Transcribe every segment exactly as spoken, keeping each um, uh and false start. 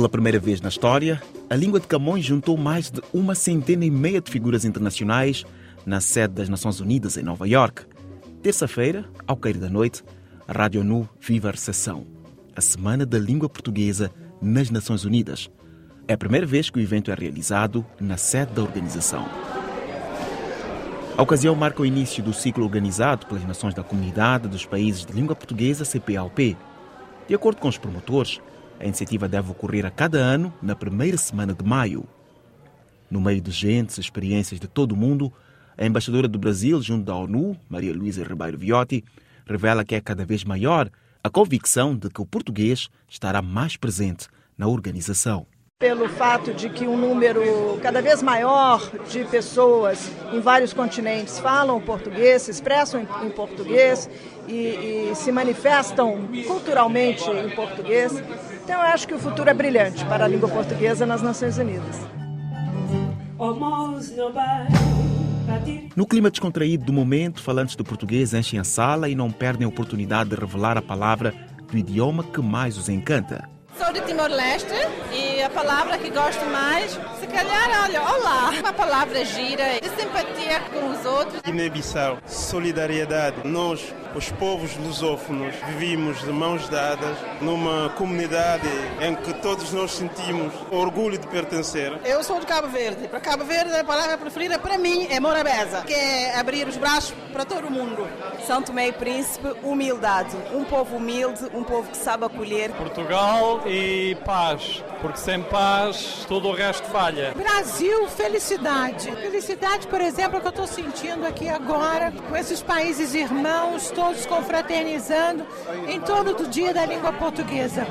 Pela primeira vez na história, a língua de Camões juntou mais de uma centena e meia de figuras internacionais na sede das Nações Unidas, em Nova Iorque. Terça-feira, ao cair da noite, a Rádio ONU vive a recepção, a Semana da Língua Portuguesa nas Nações Unidas. É a primeira vez que o evento é realizado na sede da organização. A ocasião marca o início do ciclo organizado pelas Nações da Comunidade dos Países de Língua Portuguesa, C P L P. De acordo com os promotores, a iniciativa deve ocorrer a cada ano na primeira semana de maio. No meio de gentes e experiências de todo o mundo, a embaixadora do Brasil junto da ONU, Maria Luísa Ribeiro Viotti, revela que é cada vez maior a convicção de que o português estará mais presente na organização. Pelo fato de que um número cada vez maior de pessoas em vários continentes falam português, se expressam em, em português e, e se manifestam culturalmente em português. Então eu acho que o futuro é brilhante para a língua portuguesa nas Nações Unidas. No clima descontraído do momento, falantes do português enchem a sala e não perdem a oportunidade de revelar a palavra do idioma que mais os encanta. Sou de Timor-Leste e a palavra que gosto mais, se calhar, olha, olá. Uma palavra gira, de simpatia com os outros. Guiné-Bissau, solidariedade. Nós, os povos lusófonos, vivimos de mãos dadas numa comunidade em que todos nós sentimos orgulho de pertencer. Eu sou de Cabo Verde. Para Cabo Verde, a palavra preferida para mim é Morabeza, que é abrir os braços para todo o mundo. São Tomé e Príncipe, humildade. Um povo humilde, um povo que sabe acolher. Portugal e paz, porque sem paz todo o resto falha. Brasil, felicidade. Felicidade, por exemplo, que eu estou sentindo aqui agora, com esses países irmãos, todos confraternizando em torno do Dia da Língua Portuguesa.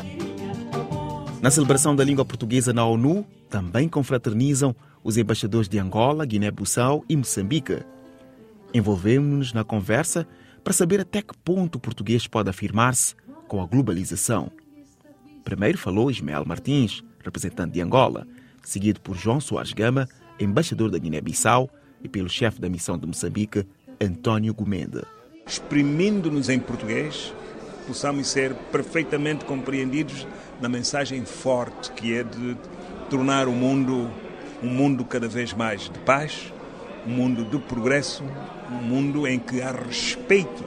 Na celebração da língua portuguesa na ONU, também confraternizam os embaixadores de Angola, Guiné-Bissau e Moçambique. Envolvemos-nos na conversa para saber até que ponto o português pode afirmar-se com a globalização. Primeiro falou Ismael Martins, representante de Angola, seguido por João Soares Gama, embaixador da Guiné-Bissau, e pelo chefe da missão de Moçambique, António Gomende. Exprimindo-nos em português, possamos ser perfeitamente compreendidos na mensagem forte que é de tornar o mundo um mundo cada vez mais de paz, um mundo de progresso, um mundo em que há respeito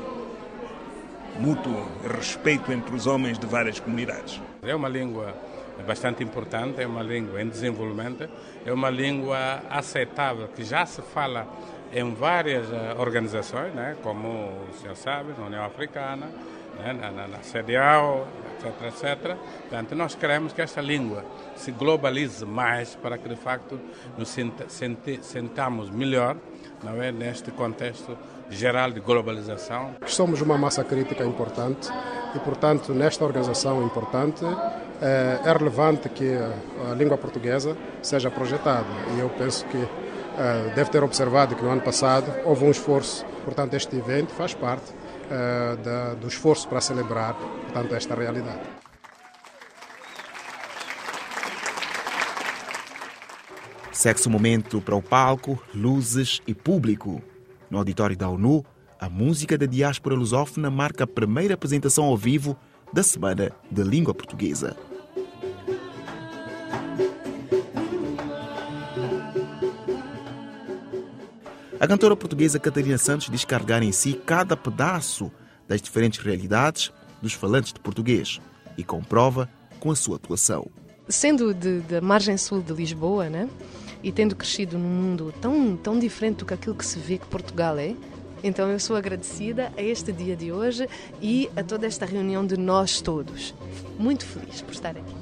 mútuo, respeito entre os homens de várias comunidades. É uma língua bastante importante, é uma língua em desenvolvimento, é uma língua aceitável, que já se fala em várias organizações, né, como o senhor sabe, na União Africana, né, na, na, na C D A O, etc, etcétera. Portanto, nós queremos que esta língua se globalize mais para que, de facto, nos sentamos melhor, não é, neste contexto geral de globalização. Somos uma massa crítica importante e, portanto, nesta organização importante é, é relevante que a língua portuguesa seja projetada. E eu penso que é, deve ter observado que no ano passado houve um esforço. Portanto, este evento faz parte é, da, do esforço para celebrar, portanto, esta realidade. Segue-se o momento para o palco, luzes e público. No auditório da ONU, a música da diáspora lusófona marca a primeira apresentação ao vivo da Semana da Língua Portuguesa. A cantora portuguesa Catarina Santos diz carregar em si cada pedaço das diferentes realidades dos falantes de português e comprova com a sua atuação. Sendo da margem sul de Lisboa, né? E tendo crescido num mundo tão, tão diferente do que aquilo que se vê que Portugal é, então eu sou agradecida a este dia de hoje e a toda esta reunião de nós todos. Muito feliz por estar aqui.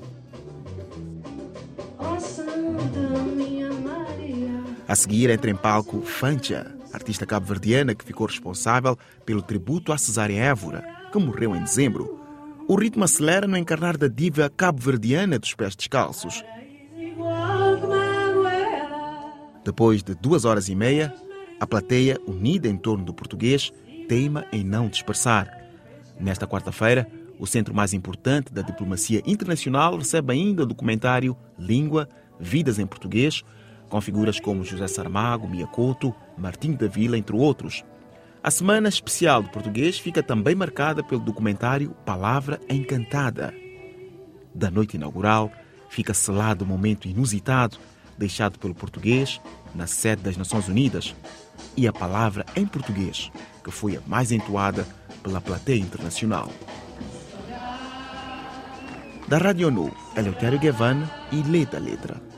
A seguir entra em palco Fancha, artista cabo-verdiana que ficou responsável pelo tributo a Cesária Évora, que morreu em dezembro. O ritmo acelera no encarnar da diva cabo-verdiana dos pés descalços. Depois de duas horas e meia, a plateia, unida em torno do português, teima em não dispersar. Nesta quarta-feira, o centro mais importante da diplomacia internacional recebe ainda o documentário Língua, Vidas em Português, com figuras como José Saramago, Mia Couto, Martinho da Vila, entre outros. A Semana Especial do Português fica também marcada pelo documentário Palavra Encantada. Da noite inaugural, fica selado o momento inusitado deixado pelo português na sede das Nações Unidas e a palavra em português, que foi a mais entoada pela plateia internacional. Da Rádio Nu, Eleutério Guevane e Lê da Letra.